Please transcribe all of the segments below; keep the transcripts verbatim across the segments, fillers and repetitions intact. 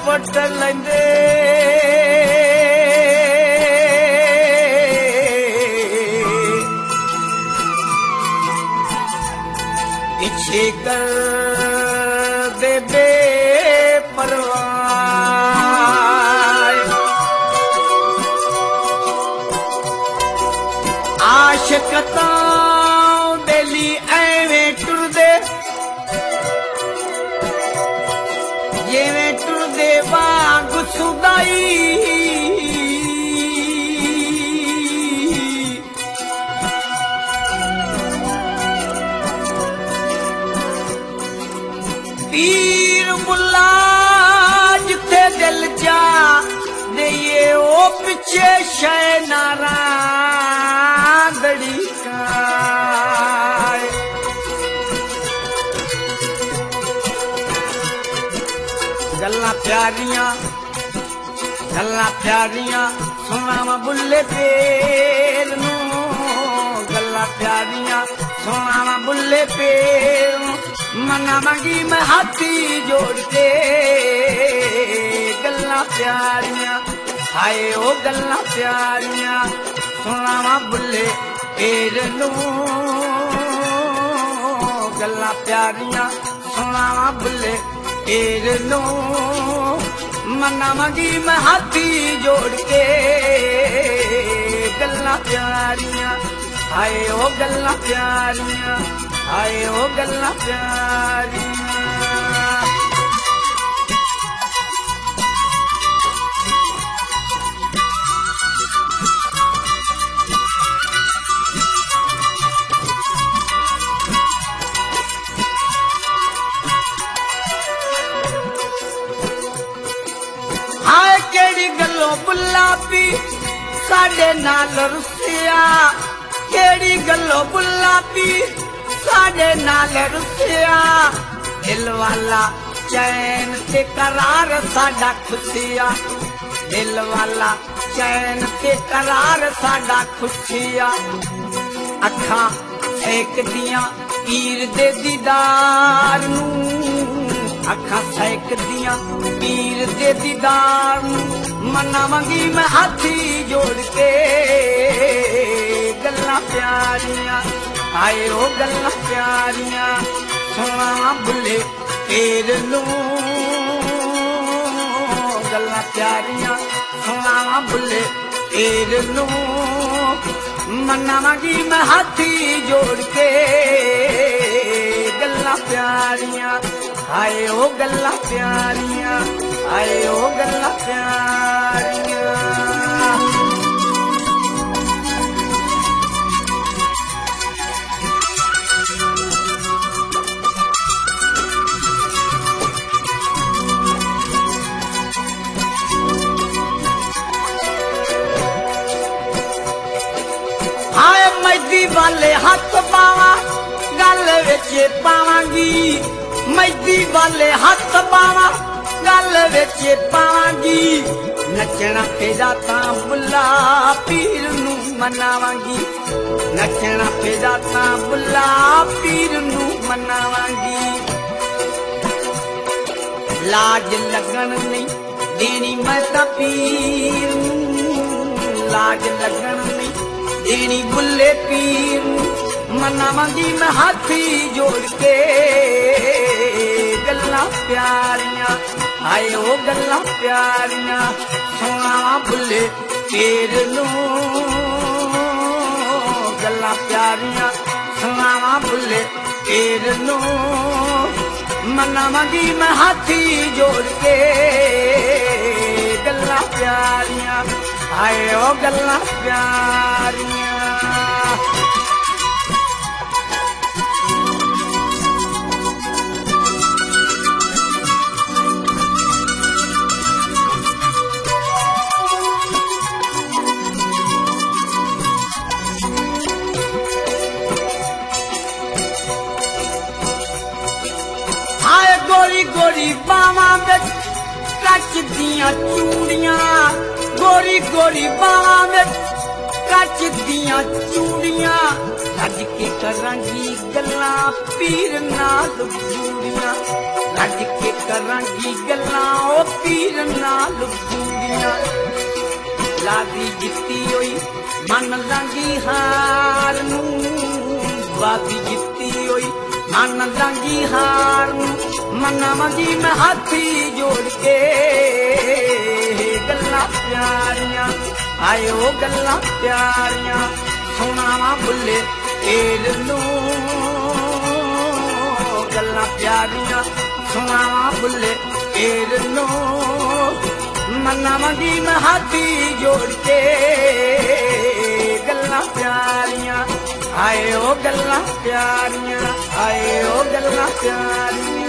put लेंदे पीछे कर दे बे परवाह आशिकता बेली एवें टुरदे जिवें टुरदे वांग सुदाई पीर मुल्ला जिथे दिल जा दे ओ पिछे शय नारा दड़ी का गल्ला प्यारियां गल्ला प्यारियां सुनावा बुल्ले पेर नू गल्ला प्यारियां सुनावा बुल्ले पेर मना मंगी मैं हाथी जोड़ के गल्ला प्यारियां हाय ओ गल्ला प्यारियां सुनावा बुल्ले पेर नू गल्ला प्यारियां सुनावा बुल्ले पेर नू मना मंगी मैं हाथी जोड़ के गल्ला प्यारियां हाय ओ गल्ला प्यारियां हाय ओ गल्ला प्यारियां हाय केड़ी गल्लों बुल्ला पी साडे नाल रुसिया केड़ी गल्लों बुल्ला पी साडे नाल रुसिया दिल वाला चैन ते करार साडा खुशिया दिल वाला चैन ते करार साडा खुशिया अखां सेक दियां पीर दे दीदार नू अखां सेक दियां पीर दे दीदार नू मना मंगी मैं हाथी जोड़ के गल्ला प्यारियां हाय ओ गल्ला प्यारियां सुना बुल्ले पेर नू गल्ला प्यारियां सुना बुल्ले पेर नू मना मंगी मैं हाथी जोड़ के गल्ला प्यारियां हाय ओ गल्ला प्यारियां हाय ओ गल्ला प्यारियां मैदी वाले हाथ पावा गल विच पावांगी मैदी वाले हाथ पावा गल विच पावांगी नचना पेदा तां बुल्ला पीर नू मनावांगी नचना पेदा तां बुल्ला पीर नू मनावांगी लाज लगन नहीं देनी मैं तां पीर नू लाज लगन नहीं देनी बुल्ले पीर मना मंगी मैं हाथी जोड़ के गल्ला प्यारियां हाय ओ गल्ला प्यारियां सुना बुल्ले पीर नू गल्ला प्यारियां सुना बुल्ले पीर नू मना मंगी मैं हाथी जोड़ के गल्ला प्यारियां हाय ओ गल्ला प्यारियां हाय गोरी गोरी बावां विच कच दियां चूड़ियां गोरी गोरी बावां विच कच दियां चूड़ियां रज के करांगी गल्लां पीर नाल जूड़ियां रज के करांगी गल्लां ओ पीर नाल पूरियां लादी जित्ती होई मन लांगी हार नूं वादी जित्ती होई मन लांगी हार नूं मना मंगी मैं हाथी जोड़ के गल्लां प्यारियां आए ओ गल्लां प्यारियां सुनावा बुले तेर नूं गल्लां प्यारियां सुनावा बुले तेर नूं मना मंगी मैं हाथी जोड़ के गल्लां प्यारियां आए ओ गल्लां प्यारियां आए ओ गल्लां प्यारियां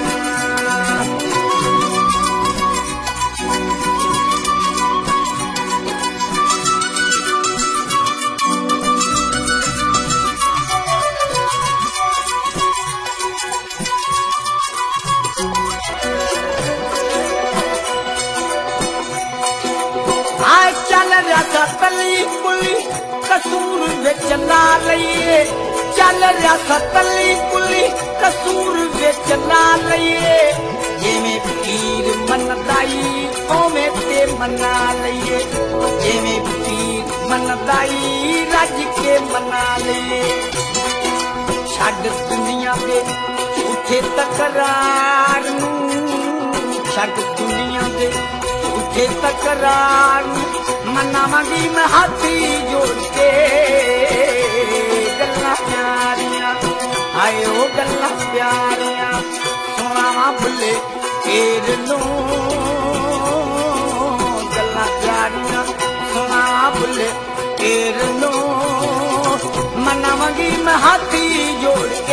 तली कुली कसूर विच ला लईए चल रहा तली कुली कसूर विच ला लईए जिवें पीर मनदाई ओवें ते मना लईए जिवें पीर मनदाई रज के मना लईए छड्ड दुनिया दे झूठे तकरार नूं छड्ड दुनिया दे झूठे तकरार मना मंगी मैं हाथी जोड़ के गल्लां प्यारियां आए ओ गल्लां प्यारियां सुनावा बुले तेर नूं गल्लां प्यारियां सुनावा बुले तेर नूं मना मंगी मैं हाथी जोड़